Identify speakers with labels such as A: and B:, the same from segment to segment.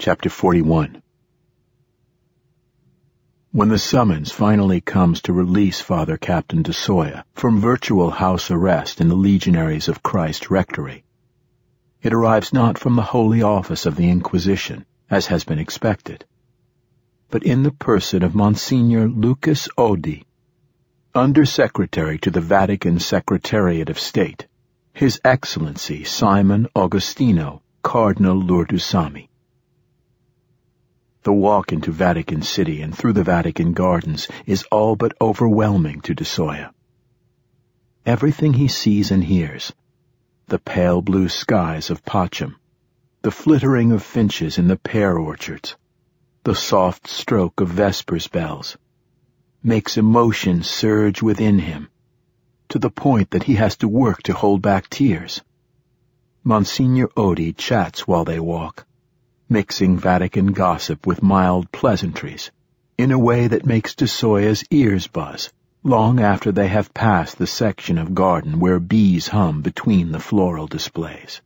A: Chapter 41. When the summons finally comes to release Father Captain de Soya from virtual house arrest in the Legionaries of Christ Rectory, it arrives not from the Holy Office of the Inquisition, as has been expected, but in the person of Monsignor Lucas Oddi, Under-Secretary to the Vatican Secretariat of State, His Excellency Simon Agostino, Cardinal Lourdusami. The walk into Vatican City and through the Vatican Gardens is all but overwhelming to de Soya. Everything he sees and hears, the pale blue skies of Pacham, the flittering of finches in the pear orchards, the soft stroke of Vespers bells, makes emotion surge within him, to the point that he has to work to hold back tears. Monsignor Oddi chats while they walk, mixing Vatican gossip with mild pleasantries, in a way that makes de Soya's ears buzz, long after they have passed the section of garden where bees hum between the floral displays.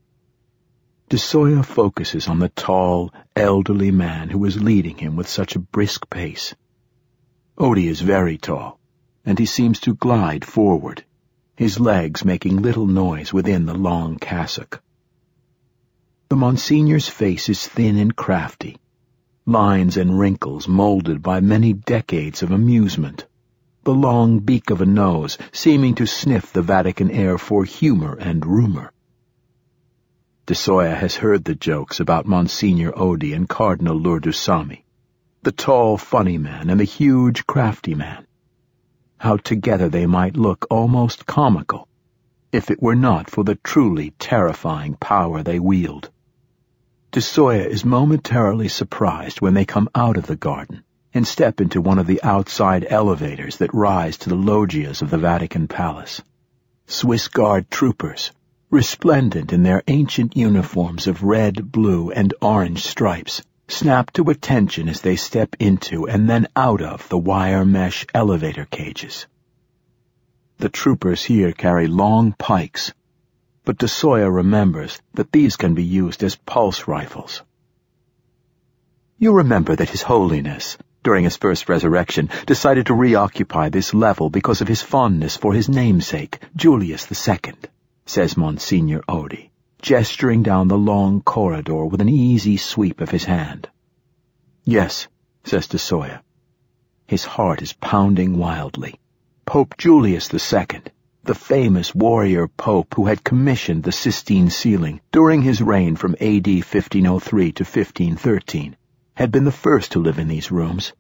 A: De Soya focuses on the tall, elderly man who is leading him with such a brisk pace. Oddi is very tall, and he seems to glide forward, his legs making little noise within the long cassock. The Monsignor's face is thin and crafty, lines and wrinkles molded by many decades of amusement, the long beak of a nose seeming to sniff the Vatican air for humor and rumor. De Soya has heard the jokes about Monsignor Oddi and Cardinal Lourdusami, the tall, funny man and the huge, crafty man. How together they might look almost comical, if it were not for the truly terrifying power they wield. De Soya is momentarily surprised when they come out of the garden and step into one of the outside elevators that rise to the loggias of the Vatican Palace. Swiss Guard troopers, resplendent in their ancient uniforms of red, blue, and orange stripes, snap to attention as they step into and then out of the wire mesh elevator cages. The troopers here carry long pikes, but de Soya remembers that these can be used as pulse rifles. You remember that His Holiness, during his first resurrection, decided to reoccupy this level because of his fondness for his namesake, Julius II, says Monsignor Oddi, gesturing down the long corridor with an easy sweep of his hand. Yes, says de Soya. His heart is pounding wildly. Pope Julius II, the famous warrior pope who had commissioned the Sistine ceiling during his reign from AD 1503 to 1513, had been the first to live in these rooms.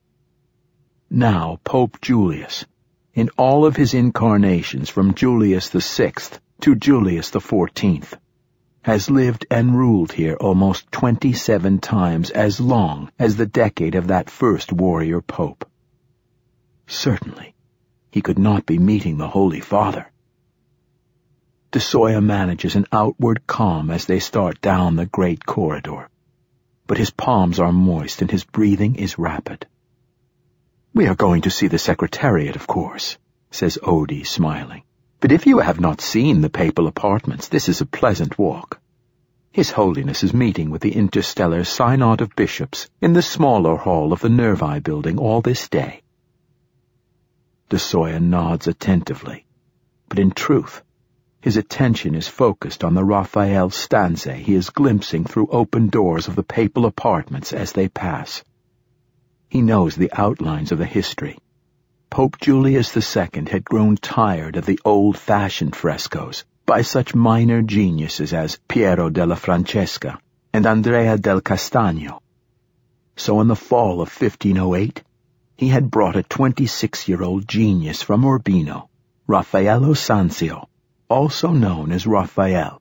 A: Now Pope Julius, in all of his incarnations from Julius VI to Julius XIV, has lived and ruled here almost 27 times as long as the decade of that first warrior pope. Certainly, he could not be meeting the Holy Father. De Soya manages an outward calm as they start down the great corridor, but his palms are moist and his breathing is rapid. We are going to see the Secretariat, of course, says Oddi, smiling. But if you have not seen the papal apartments, this is a pleasant walk. His Holiness is meeting with the Interstellar Synod of Bishops in the smaller hall of the Nervi building all this day. De Soya nods attentively, but in truth, his attention is focused on the Raphael stanze he is glimpsing through open doors of the papal apartments as they pass. He knows the outlines of the history. Pope Julius II had grown tired of the old-fashioned frescoes by such minor geniuses as Piero della Francesca and Andrea del Castagno. So in the fall of 1508, he had brought a 26-year-old genius from Urbino, Raffaello Sanzio, also known as Raphael.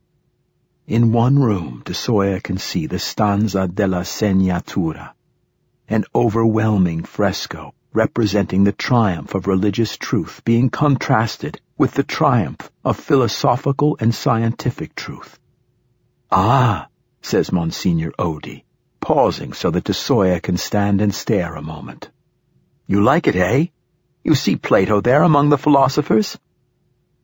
A: In one room, de Soya can see the Stanza della Segnatura, an overwhelming fresco representing the triumph of religious truth being contrasted with the triumph of philosophical and scientific truth. Ah, says Monsignor Oddi, pausing so that de Soya can stand and stare a moment. You like it, eh? You see Plato there among the philosophers?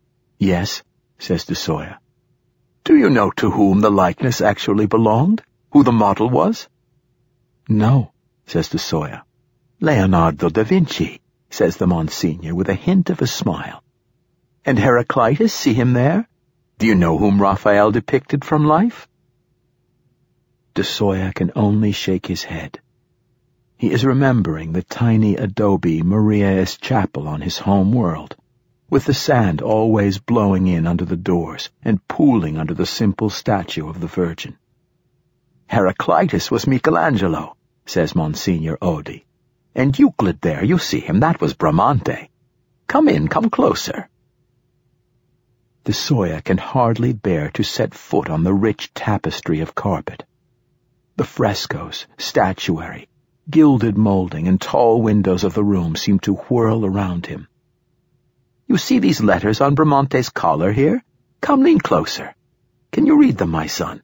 A: Yes, says de Soya. Do you know to whom the likeness actually belonged?
B: Who the model was?"
A: "No," says de Soya.
B: "Leonardo da Vinci," says the Monsignor with a hint of a smile. "And Heraclitus, see him there? Do you know whom Raphael depicted from life?"
A: De Soya can only shake his head. He is remembering the tiny adobe Maria's chapel on his home world, with the sand always blowing in under the doors and pooling under the simple statue of the Virgin.
B: "Heraclitus was Michelangelo," says Monsignor Oddi. "And Euclid there, you see him, that was Bramante. Come in, come closer."
A: De Soya can hardly bear to set foot on the rich tapestry of carpet. The frescoes, statuary, gilded molding, and tall windows of the room seem to whirl around him.
B: "You see these letters on Bramante's collar here? Come, lean closer. Can you read them, my son?"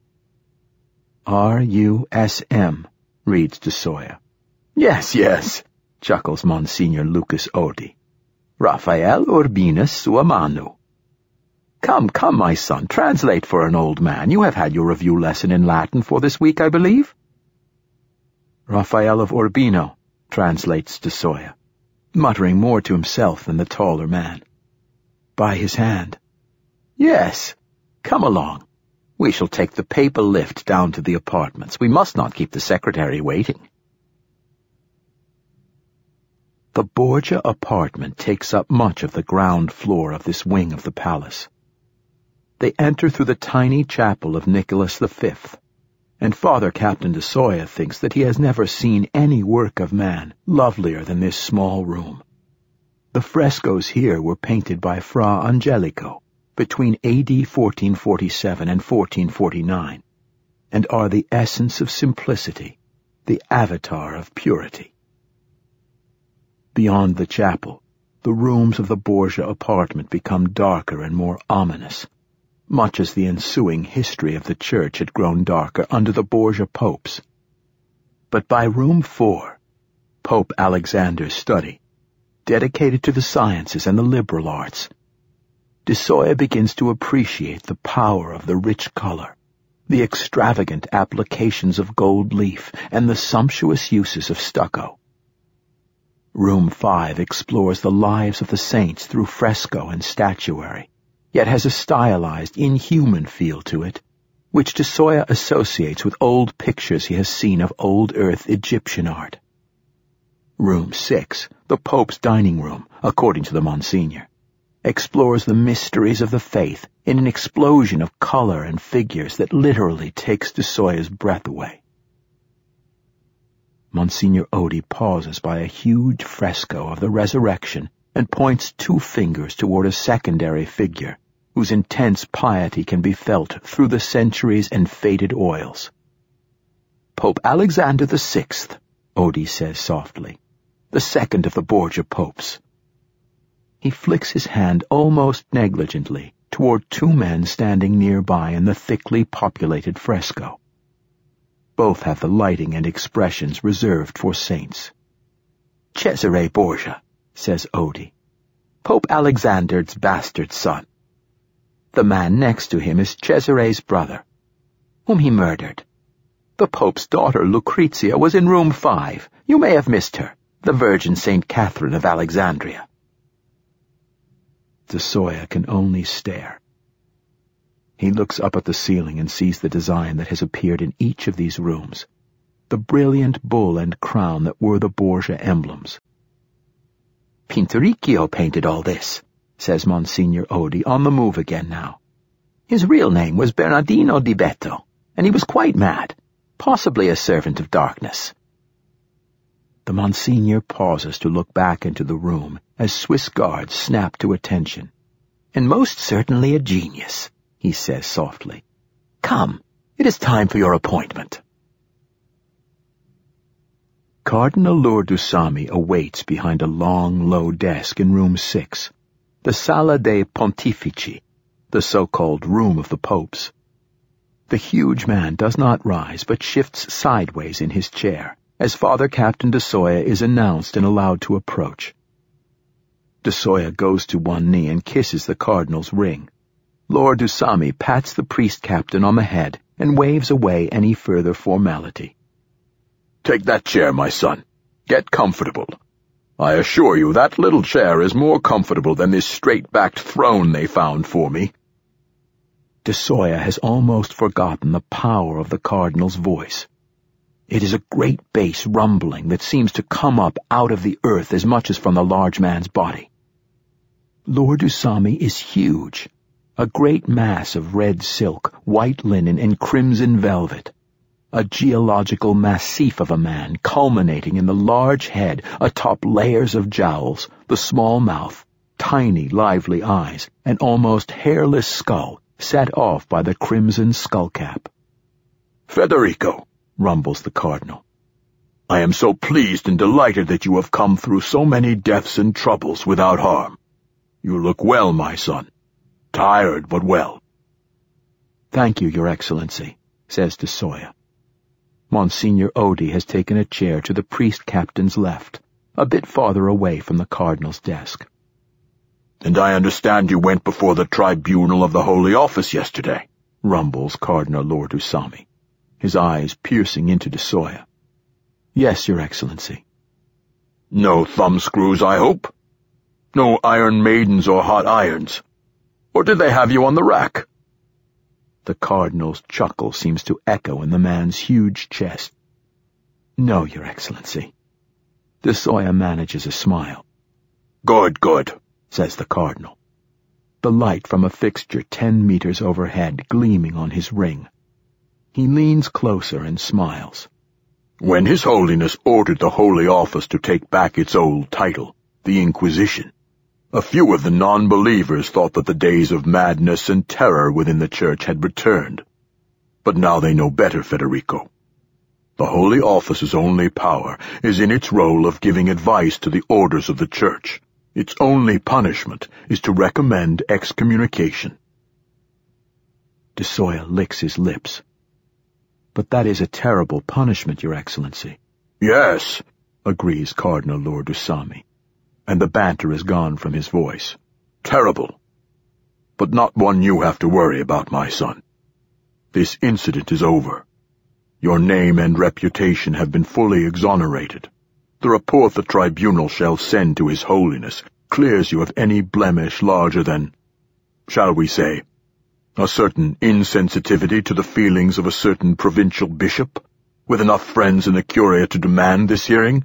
A: "R-U-S-M, reads de Soya.
B: Yes, chuckles Monsignor Lucas Oddi. "Raphael Urbinus sua manu." Come, my son, translate for an old man. You have had your review lesson in Latin for this week, I believe.
A: "Raphael of Urbino," translates de Soya, muttering more to himself than the taller man. "By his hand."
B: "Yes. Come along. We shall take the papal lift down to the apartments. We must not keep the secretary waiting."
A: The Borgia apartment takes up much of the ground floor of this wing of the palace. They enter through the tiny chapel of Nicholas V, and Father Captain de Soya thinks that he has never seen any work of man lovelier than this small room. The frescoes here were painted by Fra Angelico between A.D. 1447 and 1449, and are the essence of simplicity, the avatar of purity. Beyond the chapel, the rooms of the Borgia apartment become darker and more ominous, much as the ensuing history of the church had grown darker under the Borgia popes. But by room 4, Pope Alexander's study, dedicated to the sciences and the liberal arts, de Soya begins to appreciate the power of the rich color, the extravagant applications of gold leaf, and the sumptuous uses of stucco. Room 5 explores the lives of the saints through fresco and statuary, yet has a stylized, inhuman feel to it, which de Soya associates with old pictures he has seen of old earth Egyptian art. Room 6, the Pope's dining room, according to the Monsignor, explores the mysteries of the faith in an explosion of color and figures that literally takes de Soya's breath away. Monsignor Oddi pauses by a huge fresco of the Resurrection and points 2 fingers toward a secondary figure whose intense piety can be felt through the centuries and faded oils.
B: "Pope Alexander VI,
A: Oddi says softly,
B: the second of the Borgia popes."
A: He flicks his hand almost negligently toward 2 men standing nearby in the thickly populated fresco. Both have the lighting and expressions reserved for saints.
B: "Cesare Borgia," says Oddi, "Pope Alexander's bastard son. The man next to him is Cesare's brother, whom he murdered. The Pope's daughter, Lucrezia, was in room 5. You may have missed her, the Virgin St. Catherine of Alexandria."
A: De Soya can only stare. He looks up at the ceiling and sees the design that has appeared in each of these rooms, the brilliant bull and crown that were the Borgia emblems.
B: "Pinturicchio painted all this," says Monsignor Oddi, on the move again now. "His real name was Bernardino di Betto, and he was quite mad, possibly a servant of darkness."
A: The Monsignor pauses to look back into the room as Swiss guards snap to attention.
B: "And most certainly a genius," he says softly. "Come, it is time for your appointment."
A: Cardinal Lourdusami awaits behind a long, low desk in room 6, the Sala dei Pontifici, the so-called Room of the Popes. The huge man does not rise, but shifts sideways in his chair, as Father Captain de Soya is announced and allowed to approach. De Soya goes to one knee and kisses the cardinal's ring. Lourdusami pats the priest captain on the head and waves away any further formality.
C: "Take that chair, my son. Get comfortable. I assure you that little chair is more comfortable than this straight-backed throne they found for me."
A: De Soya has almost forgotten the power of the cardinal's voice. It is a great bass rumbling that seems to come up out of the earth as much as from the large man's body. Lord Usami is huge, a great mass of red silk, white linen, and crimson velvet, a geological massif of a man culminating in the large head atop layers of jowls, the small mouth, tiny lively eyes, and almost hairless skull set off by the crimson skullcap.
C: "Federico," rumbles the cardinal, "I am so pleased and delighted that you have come through so many deaths and troubles without harm. You look well, my son. Tired, but well."
A: "Thank you, Your Excellency," says de Soya. Monsignor Odie has taken a chair to the priest-captain's left, a bit farther away from the cardinal's desk.
C: "And I understand you went before the tribunal of the Holy Office yesterday," rumbles Cardinal Lord Usami, his eyes piercing into de Soya.
A: "Yes, Your Excellency."
C: "No thumbscrews, I hope? No iron maidens or hot irons? Or did they have you on the rack?"
A: The cardinal's chuckle seems to echo in the man's huge chest. "No, Your Excellency." De Soya manages a smile.
C: Good,
A: says the cardinal, the light from a fixture 10 meters overhead gleaming on his ring. He leans closer and smiles.
C: "When His Holiness ordered the Holy Office to take back its old title, the Inquisition, a few of the non-believers thought that the days of madness and terror within the Church had returned. But now they know better, Federico. The Holy Office's only power is in its role of giving advice to the orders of the Church. Its only punishment is to recommend excommunication."
A: De Soya licks his lips. "But that is a terrible punishment, Your Excellency."
C: "Yes,"
A: agrees Cardinal Lord Usami, and the banter is gone from his voice.
C: "Terrible. But not one you have to worry about, my son. This incident is over. Your name and reputation have been fully exonerated. The report the tribunal shall send to His Holiness clears you of any blemish larger than, shall we say, a certain insensitivity to the feelings of a certain provincial bishop, with enough friends in the Curia to demand this hearing."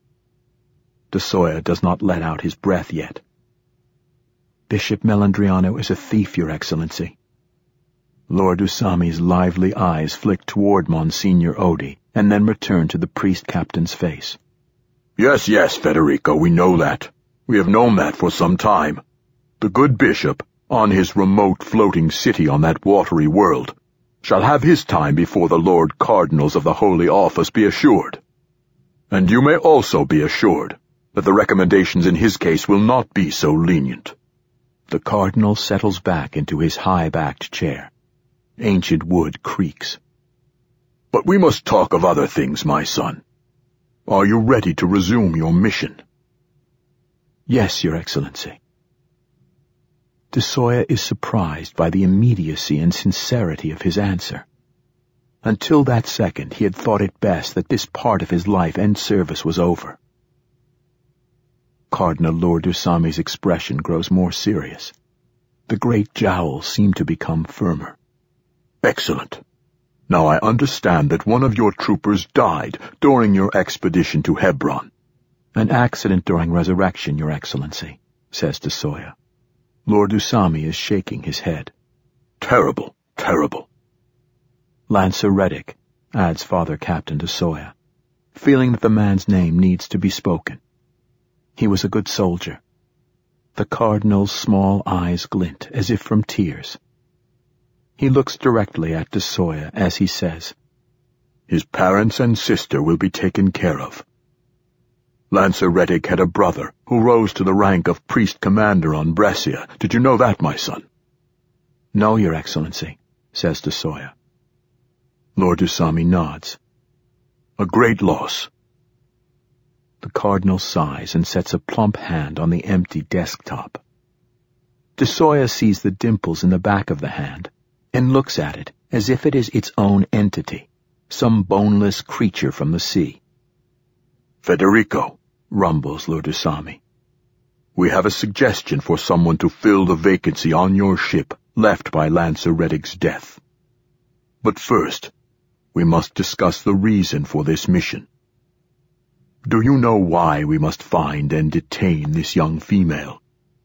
A: De Soya does not let out his breath yet. "Bishop Melandriano is a thief, Your Excellency." Lord Usami's lively eyes flick toward Monsignor Odie, and then return to the priest-captain's face.
C: Yes, Federico, we know that. We have known that for some time. The good bishop, on his remote floating city on that watery world, shall have his time before the Lord Cardinals of the Holy Office be assured. And you may also be assured that the recommendations in his case will not be so lenient."
A: The cardinal settles back into his high-backed chair. Ancient wood creaks.
C: "But we must talk of other things, my son. Are you ready to resume your mission?"
A: "Yes, Your Excellency." De Soya is surprised by the immediacy and sincerity of his answer. Until that second, he had thought it best that this part of his life and service was over. Cardinal Lord Usami's expression grows more serious. The great jowls seem to become firmer.
C: "Excellent. Now I understand that one of your troopers died during your expedition to Hebron."
A: "An accident during resurrection, Your Excellency," says de Soya. Lord Usami is shaking his head.
C: "Terrible.
A: Lancer Reddick," adds Father Captain de Soya, feeling that the man's name needs to be spoken. "He was a good soldier." The cardinal's small eyes glint, as if from tears. He looks directly at de Soya as he says,
C: "His parents and sister will be taken care of. Lancer Reddick had a brother who rose to the rank of priest-commander on Brescia. Did you know that, my son?"
A: "No, Your Excellency," says de Soya. Lord Usami nods.
C: "A great loss."
A: The cardinal sighs and sets a plump hand on the empty desktop. De Soya sees the dimples in the back of the hand and looks at it as if it is its own entity, some boneless creature from the sea.
C: "Federico,"
A: rumbles Lord Usami.
C: "We have a suggestion for someone to fill the vacancy on your ship left by Lancer Reddick's death. But first, we must discuss the reason for this mission. Do you know why we must find and detain this young female?"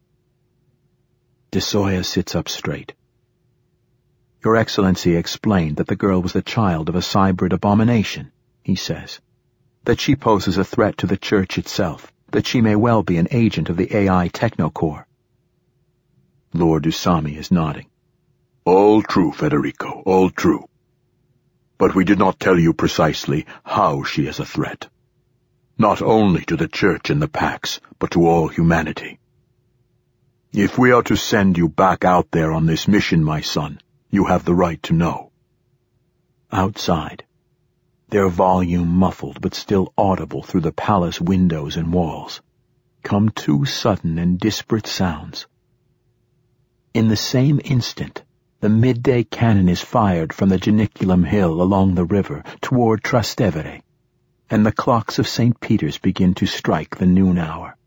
A: De Soya sits up straight. "Your Excellency explained that the girl was the child of a cybrid abomination," he says. "That she poses a threat to the Church itself, that she may well be an agent of the AI Technocore." Lord Usami is nodding.
C: "All true, Federico, all true. But we did not tell you precisely how she is a threat. Not only to the Church and the Pax, but to all humanity. If we are to send you back out there on this mission, my son, you have the right to know."
A: Outside, their volume muffled but still audible through the palace windows and walls, come two sudden and disparate sounds. In the same instant, the midday cannon is fired from the Janiculum Hill along the river toward Trastevere, and the clocks of St. Peter's begin to strike the noon hour.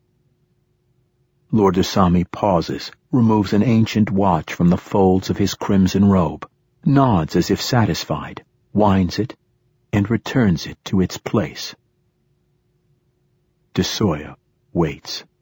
A: Lord Usami pauses, removes an ancient watch from the folds of his crimson robe, nods as if satisfied, winds it, and returns it to its place. De Soya waits.